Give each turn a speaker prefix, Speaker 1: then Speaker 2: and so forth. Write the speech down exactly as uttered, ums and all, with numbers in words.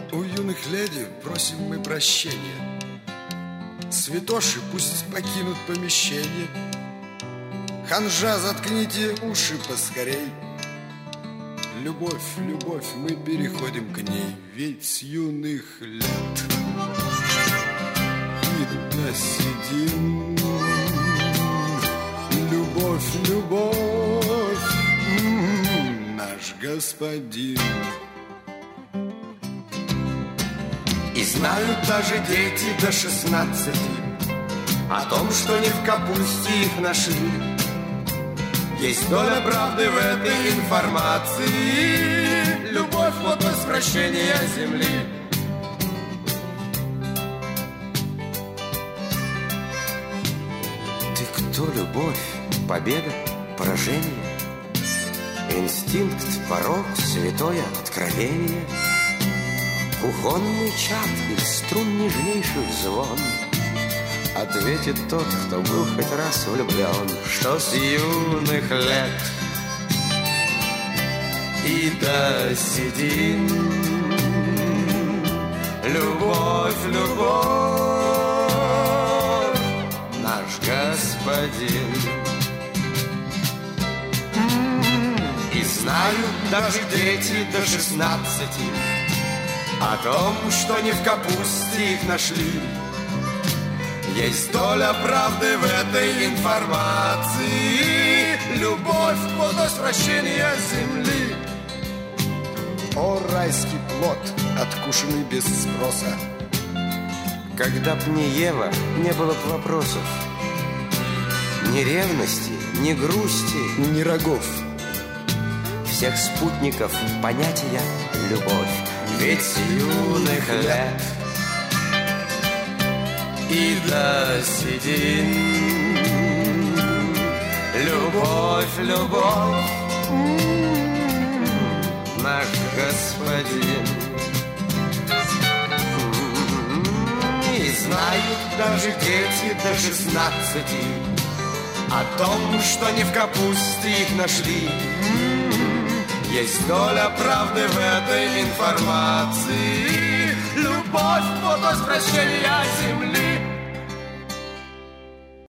Speaker 1: У юных леди просим мы прощения. Святоши пусть покинут помещение. Ханжа, заткните уши поскорей. Любовь, любовь, мы переходим к ней. Ведь с юных лет и досидим. Любовь, любовь, м-м, наш господин.
Speaker 2: И знают даже дети до шестнадцати о том, что не в капусте их нашли. Есть доля правды в этой информации. Любовь – вот возвращение земли.
Speaker 3: Ты кто, любовь? Победа? Поражение? Инстинкт, порок, святое откровение? Кухонный чад или струн нежнейших звон? Ответит тот, кто был хоть раз влюблен, что с юных лет
Speaker 2: и досидим. Любовь, любовь, наш господин. И знают даже дети до шестнадцати о том, что не в капусте их нашли. Есть доля правды в этой информации. Любовь – вот возвращение земли.
Speaker 1: О, райский плод, откушенный без спроса.
Speaker 3: Когда б не Ева, не было б вопросов. Ни ревности, ни грусти,
Speaker 1: ни рогов.
Speaker 3: Всех спутников понятия любовь.
Speaker 2: Ведь с юных лет и досидим. Любовь, любовь, наш господин. И знают даже дети до шестнадцати о том, что не в капусте их нашли. Есть доля правды в этой информации. Любовь – вот возвращение земли.